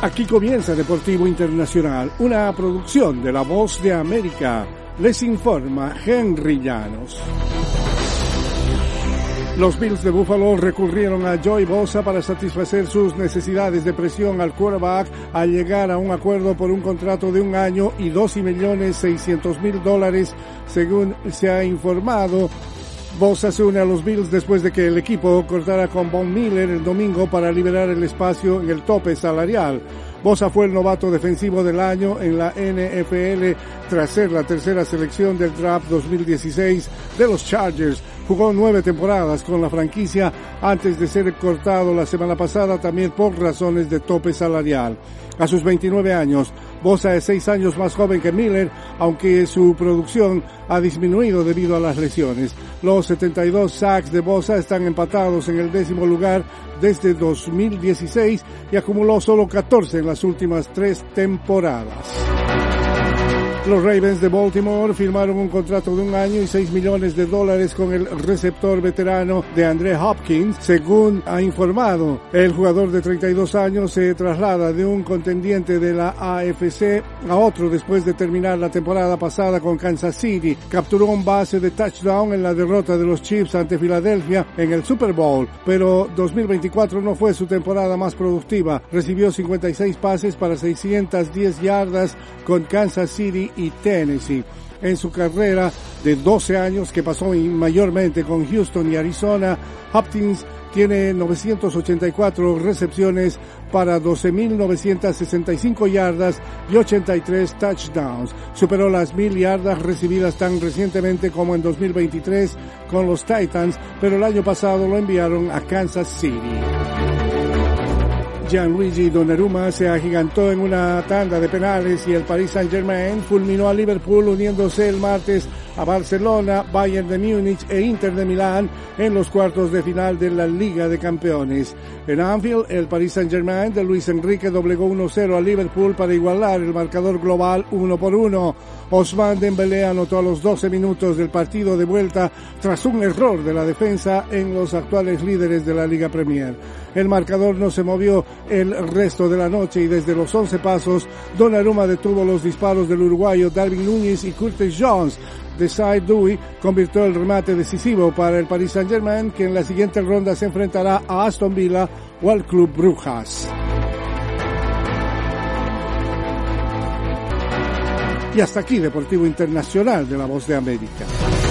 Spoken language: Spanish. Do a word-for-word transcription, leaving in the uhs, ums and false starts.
Aquí comienza Deportivo Internacional, una producción de La Voz de América. Les informa Henry Llanos. Los Bills de Buffalo recurrieron a Joey Bosa para satisfacer sus necesidades de presión al quarterback al llegar a un acuerdo por un contrato de un año y doce millones seiscientos mil dólares, según se ha informado. Bosa se une a los Bills después de que el equipo cortara con Von Miller el domingo para liberar el espacio en el tope salarial. Bosa fue el novato defensivo del año en la N F L tras ser la tercera selección del draft dos mil dieciséis de los Chargers. Jugó nueve temporadas con la franquicia antes de ser cortado la semana pasada también por razones de tope salarial. A sus veintinueve años, Bosa es seis años más joven que Miller, aunque su producción ha disminuido debido a las lesiones. Los setenta y dos sacks de Bosa están empatados en el décimo lugar desde dos mil dieciséis y acumuló solo catorce en las últimas tres temporadas. Los Ravens de Baltimore firmaron un contrato de un año y seis millones de dólares con el receptor veterano de Andre Hopkins. Según ha informado, el jugador de treinta y dos años se traslada de un contendiente de la A F C a otro después de terminar la temporada pasada con Kansas City. Capturó un base de touchdown en la derrota de los Chiefs ante Filadelfia en el Super Bowl, pero dos mil veinticuatro no fue su temporada más productiva. Recibió cincuenta y seis pases para seiscientas diez yardas con Kansas City y Tennessee. En su carrera de doce años que pasó mayormente con Houston y Arizona, Hopkins tiene novecientas ochenta y cuatro recepciones para doce mil novecientas sesenta y cinco yardas y ochenta y tres touchdowns. Superó las mil yardas recibidas tan recientemente como en dos mil veintitrés con los Titans, pero el año pasado lo enviaron a Kansas City. Gianluigi Donnarumma se agigantó en una tanda de penales y el Paris Saint-Germain fulminó a Liverpool uniéndose el martes a Barcelona, Bayern de Múnich e Inter de Milán en los cuartos de final de la Liga de Campeones. En Anfield, el Paris Saint-Germain de Luis Enrique doblegó uno cero a Liverpool para igualar el marcador global uno por uno. Ousmane Dembélé anotó a los doce minutos del partido de vuelta tras un error de la defensa en los actuales líderes de la Liga Premier. El marcador no se movió el resto de la noche y desde los once pasos, Donnarumma detuvo los disparos del uruguayo Darwin Núñez y Curtis Jones. Desai Dewey convirtió el remate decisivo para el Paris Saint-Germain, que en la siguiente ronda se enfrentará a Aston Villa o al Club Brujas. Y hasta aquí Deportivo Internacional de La Voz de América.